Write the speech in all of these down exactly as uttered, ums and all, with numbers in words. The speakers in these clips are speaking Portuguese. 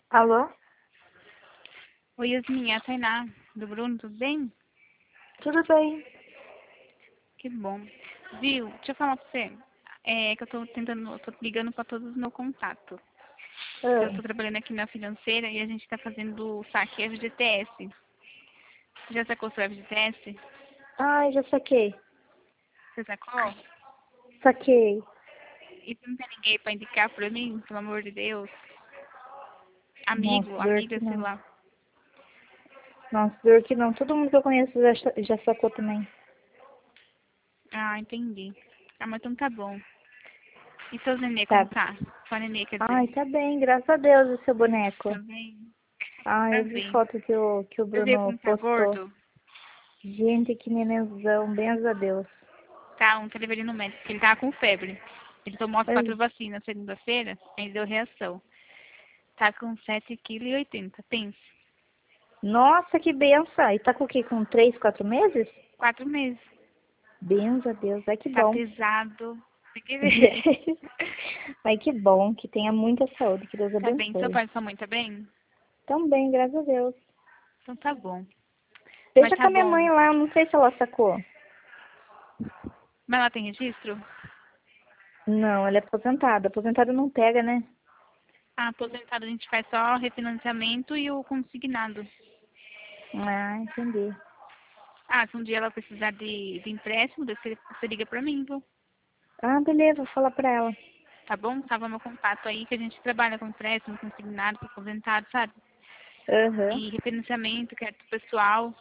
Alô? Oi, Yasmin, é a Tainá, do Bruno, tudo bem? Tudo bem? Que bom. Viu, deixa eu falar pra você. É que eu tô tentando, eu tô ligando pra todos os meus contatos. Ah, Eu tô trabalhando aqui na financeira e a gente tá fazendo o saque F G T S. Você já sacou seu F G T S? ai, já saquei. Você sacou? Saquei. E você não tem ninguém pra indicar pra mim, pelo amor de Deus? Nossa, Amigo, dor amiga, que sei não. lá. Nossa, dor que não. Todo mundo que eu conheço já, sa- já sacou também. Ah, entendi. Ah, mas então tá bom. E seu nenê, como Tá. tá? Sua nenê, quer dizer. Ai, tá bem, graças a Deus, o seu Tá boneco. bem? Ai, Tá eu vi bem. foto que o, que o Você viu Bruno como tá postou. gordo? Gente, que nenenzão, benza a Deus. Tá, ontem eu levei ele no médico, porque ele tava com febre. Ele tomou as quatro Ai, vacinas segunda-feira, aí deu reação. Tá com sete vírgula oitenta quilos, pensa. nossa, que benção. E tá com o quê? Com três, quatro meses? Quatro meses. Benza a Deus, ai que Tá bom. pesado. Tem que ver. Ai que bom, que tenha muita saúde, que Deus Tá bem. Seu abençoe. pai e sua mãe tá bem? Tão bem, graças a Deus. Então tá bom. Mas Deixa com tá a minha bom. mãe lá, eu não sei se ela sacou. Mas ela tem registro? Não, ela é aposentada. Aposentada não pega, né? Ah, aposentado a gente faz só refinanciamento e o consignado. Ah, entendi. Ah, se um dia ela precisar de, de empréstimo, você, você liga pra mim, viu? Ah, beleza, vou falar pra ela. Tá bom? Tava meu contato aí, que a gente trabalha com empréstimo, consignado, para aposentado, sabe? Aham. E refinanciamento, crédito pessoal,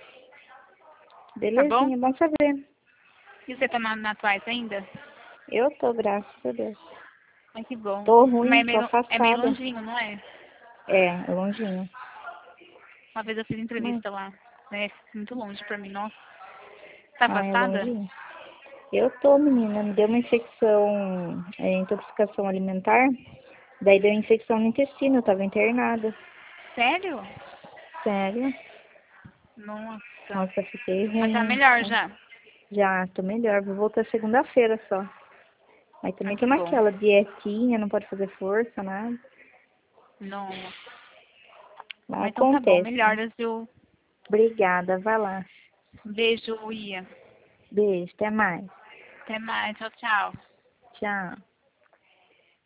tá bom? Belezinha, bom saber. E você tá na, na Twice ainda? Eu tô, graças a Deus. Ai, que bom. Tô ruim, Mas é tô meio, é meio afastada. longinho, não é? É, é longinho. Uma vez eu fiz Mas, entrevista lá. É muito longe pra mim, nossa. Tá ah, é afastada? longinho. Eu tô, menina, me deu uma infecção, é, intoxicação alimentar. Daí deu infecção no intestino, eu tava internada. Sério? Sério? Nossa. Nossa, fiquei Mas tá ruim. melhor já. Já, tô melhor. Vou voltar segunda-feira só. Mas Ah, também que tem bom. aquela dietinha, não pode fazer força, nada. Nossa. Mas Mas então tá bom, acontece. melhoras, viu? Obrigada, vai lá. Beijo, Ia. Beijo, até mais. Até mais, tchau, tchau. Tchau.